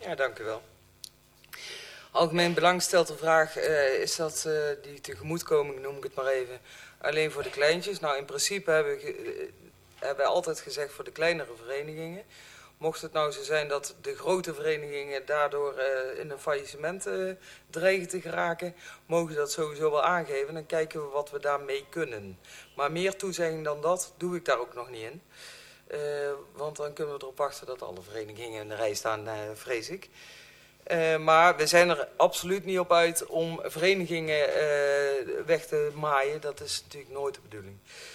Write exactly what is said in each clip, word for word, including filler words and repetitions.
Ja, dank u wel. Algemeen belang stelt de vraag, uh, is dat uh, die tegemoetkoming, noem ik het maar even, alleen voor de kleintjes? Nou, in principe hebben we, uh, hebben wij altijd gezegd voor de kleinere verenigingen. Mocht het nou zo zijn dat de grote verenigingen daardoor uh, in een faillissement uh, dreigen te geraken, mogen we dat sowieso wel aangeven. Dan kijken we wat we daarmee kunnen. Maar meer toezegging dan dat doe ik daar ook nog niet in. Uh, want dan kunnen we erop wachten dat alle verenigingen in de rij staan, uh, vrees ik. Uh, maar we zijn er absoluut niet op uit om verenigingen uh, weg te maaien. Dat is natuurlijk nooit de bedoeling.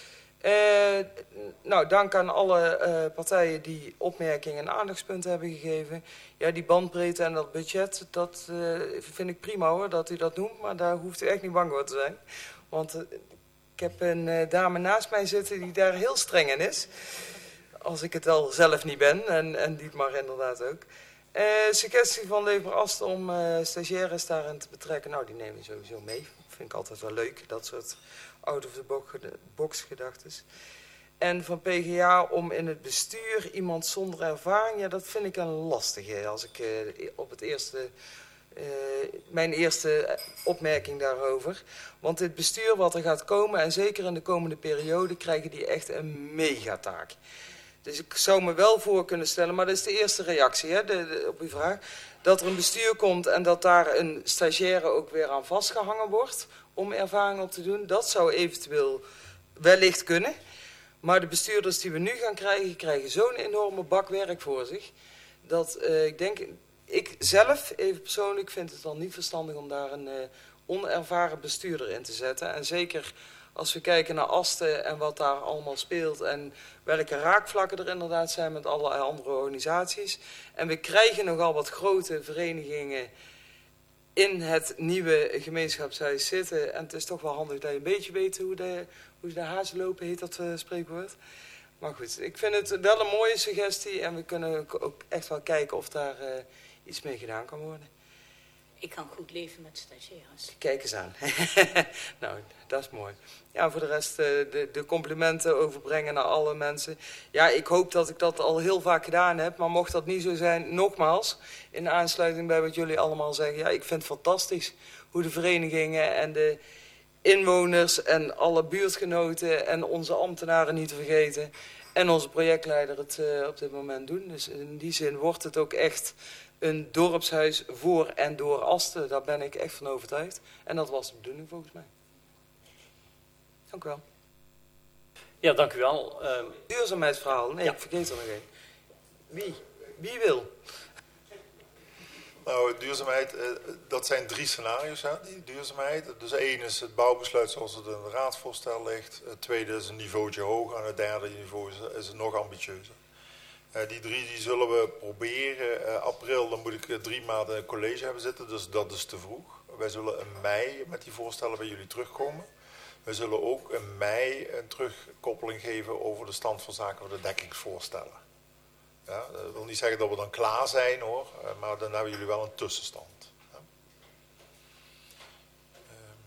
Uh, nou, dank aan alle uh, partijen die opmerkingen en aandachtspunten hebben gegeven. Ja, die bandbreedte en dat budget, dat uh, vind ik prima hoor, dat u dat noemt. Maar daar hoeft u echt niet bang voor te zijn. Want uh, ik heb een uh, dame naast mij zitten die daar heel streng in is. Als ik het al zelf niet ben, en, en Dietmar inderdaad ook. Uh, suggestie van Lever Ast om uh, stagiaires daarin te betrekken. Nou, die nemen sowieso mee. Vind ik altijd wel leuk, dat soort out-of-the-box gedachtes. En van P G A om in het bestuur iemand zonder ervaring. Ja, dat vind ik een lastige. Als ik uh, op het eerste, uh, mijn eerste opmerking daarover. Want het bestuur wat er gaat komen, en zeker in de komende periode, krijgen die echt een megataak. Dus ik zou me wel voor kunnen stellen, maar dat is de eerste reactie hè, de, de, op uw vraag. Dat er een bestuur komt en dat daar een stagiaire ook weer aan vastgehangen wordt om ervaring op te doen. Dat zou eventueel wellicht kunnen. Maar de bestuurders die we nu gaan krijgen, krijgen zo'n enorme bak werk voor zich. Dat uh, ik denk, ik zelf even persoonlijk vind het dan niet verstandig om daar een uh, onervaren bestuurder in te zetten. En zeker als we kijken naar Asten en wat daar allemaal speelt en welke raakvlakken er inderdaad zijn met allerlei andere organisaties. En we krijgen nogal wat grote verenigingen in het nieuwe gemeenschapshuis zitten. En het is toch wel handig dat je een beetje weet hoe de, hoe de hazen lopen, heet dat uh, spreekwoord. Maar goed, ik vind het wel een mooie suggestie en we kunnen ook echt wel kijken of daar uh, iets mee gedaan kan worden. Ik kan goed leven met stagiaires. Kijk eens aan. Nou, dat is mooi. Ja, voor de rest uh, de, de complimenten overbrengen naar alle mensen. Ja, ik hoop dat ik dat al heel vaak gedaan heb. Maar mocht dat niet zo zijn, nogmaals, in aansluiting bij wat jullie allemaal zeggen. Ja, ik vind het fantastisch hoe de verenigingen en de inwoners en alle buurtgenoten en onze ambtenaren niet te vergeten. En onze projectleider het uh, op dit moment doen. Dus in die zin wordt het ook echt een dorpshuis voor en door Asten. Daar ben ik echt van overtuigd. En dat was de bedoeling volgens mij. Dank u wel. Ja, dank u wel. Uh... Duurzaamheidsverhaal. Nee, ja. Ik vergeet er nog één. Wie? Wie wil? Nou, duurzaamheid, uh, dat zijn drie scenario's, hè, die duurzaamheid. Dus één is het bouwbesluit zoals het in het raadsvoorstel ligt. Het tweede is een niveautje hoger. En het derde niveau is, is het nog ambitieuzer. Uh, die drie die zullen we proberen. Uh, april, dan moet ik uh, drie maanden in het college hebben zitten, dus dat is te vroeg. Wij zullen in mei met die voorstellen bij jullie terugkomen. We zullen ook in mei een terugkoppeling geven over de stand van zaken voor de dekkingsvoorstellen. Ja, dat wil niet zeggen dat we dan klaar zijn hoor, uh, maar dan hebben jullie wel een tussenstand. Ja. Um,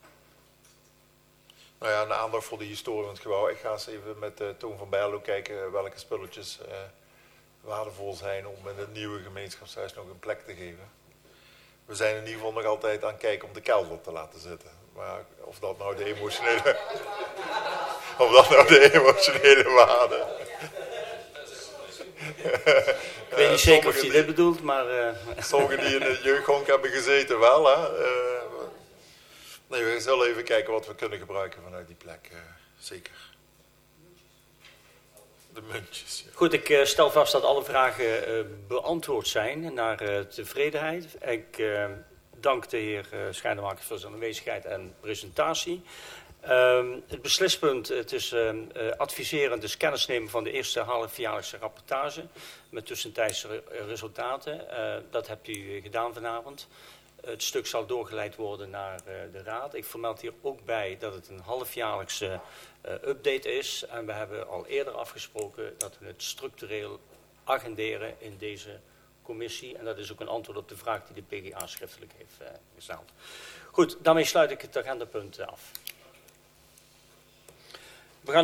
nou ja, een aandacht voor de historie van het gebouw. Ik ga eens even met uh, Toon van Berlo kijken welke spulletjes uh, waardevol zijn om in het nieuwe gemeenschapshuis nog een plek te geven. We zijn in ieder geval nog altijd aan het kijken om de kelder te laten zitten. Maar of dat nou de emotionele, of dat nou de emotionele waarde. Ik weet niet zeker of hij dit bedoelt, maar... Uh... Sommigen die in de jeugdhonk hebben gezeten wel, hè. Uh, nee, we zullen even kijken wat we kunnen gebruiken vanuit die plek, uh, zeker. De muntjes. Ja. Goed, ik uh, stel vast dat alle vragen uh, beantwoord zijn naar uh, tevredenheid. Ik uh, dank de heer uh, Schijnenmakers voor zijn aanwezigheid en presentatie. Um, het beslispunt, het is uh, uh, adviserend, dus kennis nemen van de eerste halfjaarlijkse rapportage met tussentijdse re resultaten. Uh, dat hebt u gedaan vanavond. Het stuk zal doorgeleid worden naar uh, de raad. Ik vermeld hier ook bij dat het een halfjaarlijkse uh, update is. En we hebben al eerder afgesproken dat we het structureel agenderen in deze commissie. En dat is ook een antwoord op de vraag die de P G A schriftelijk heeft uh, gesteld. Goed, daarmee sluit ik het agendapunt af.